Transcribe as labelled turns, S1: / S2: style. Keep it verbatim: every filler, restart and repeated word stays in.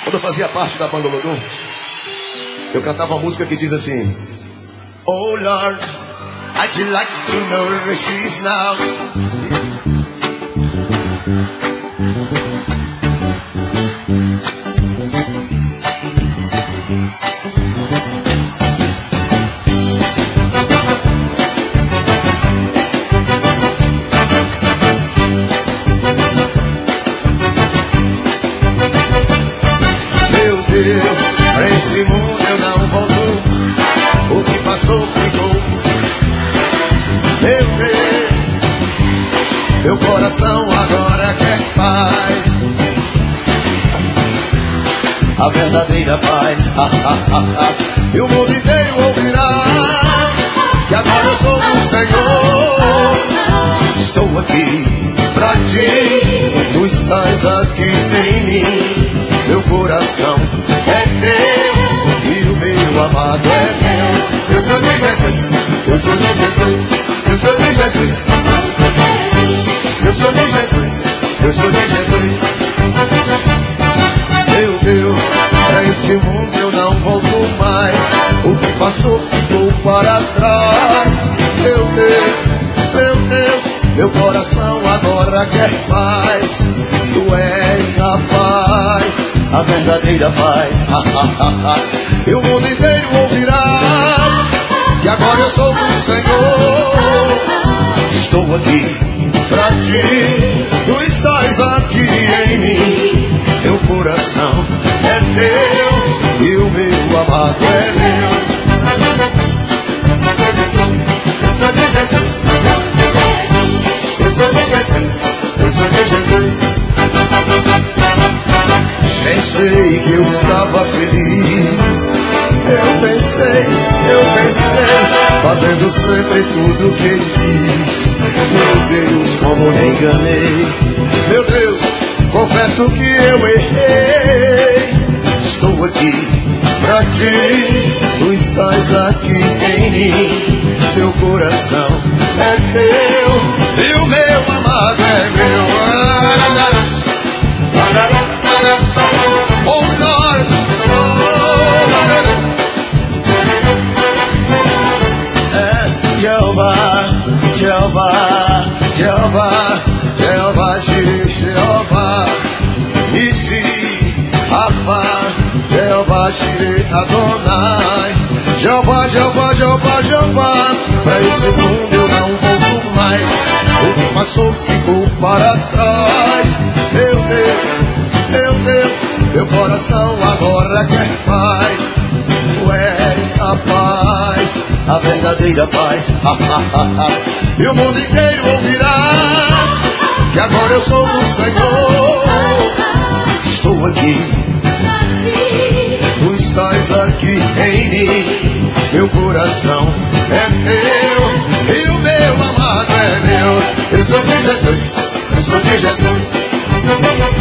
S1: Quando eu fazia parte da banda Lodum, eu cantava uma música que diz assim: Oh Lord, I'd like to know where she's now.
S2: Pra esse mundo eu não volto. O que passou ficou. Meu Deus, meu coração agora quer paz, a verdadeira paz. E o mundo inteiro ouvirá que agora eu sou do Senhor. Estou aqui pra ti, tu estás aqui em mim. Meu coração é teu e o meu amado é meu. Eu sou de Jesus, eu sou de Jesus, eu sou de Jesus. Eu sou de Jesus, eu sou de Jesus. Meu Deus, pra esse mundo eu não volto mais. O que passou ficou para trás. Meu Deus, meu Deus, meu coração agora quer paz. Tu és a paz, a verdadeira paz. E o mundo inteiro ouvirá que agora eu sou do Senhor. Estou aqui pra ti, tu estás aqui em mim. Meu coração é teu e o meu amado é meu. Eu sou de Jesus, eu sou de Jesus, eu sou de Jesus, eu sou de Jesus. Pensei que eu estava feliz. Eu pensei, eu pensei, fazendo sempre tudo que quis. Meu Deus, como me enganei. Meu Deus, confesso que eu errei. Estou aqui pra ti, tu estás aqui em mim. Meu coração é teu e o meu amado é meu. Oh Lord, oh, é Jeová, Jeová, Jeová, Jeová, Jeová, Nissi, Rafa, Jeová, Jireh, Adonai. Jeová, Jeová, Jeová, Jeová, pra esse mundo eu não volto mais. O que passou ficou para trás. Meu Deus, meu Deus, meu coração agora quer paz. Tu és a paz, a verdadeira paz. E o mundo inteiro ouvirá que agora eu sou do Senhor. Estou aqui, tu estás aqui em mim. Meu coração é teu e o meu amado é meu. Eu sou de Jesus, eu sou de Jesus.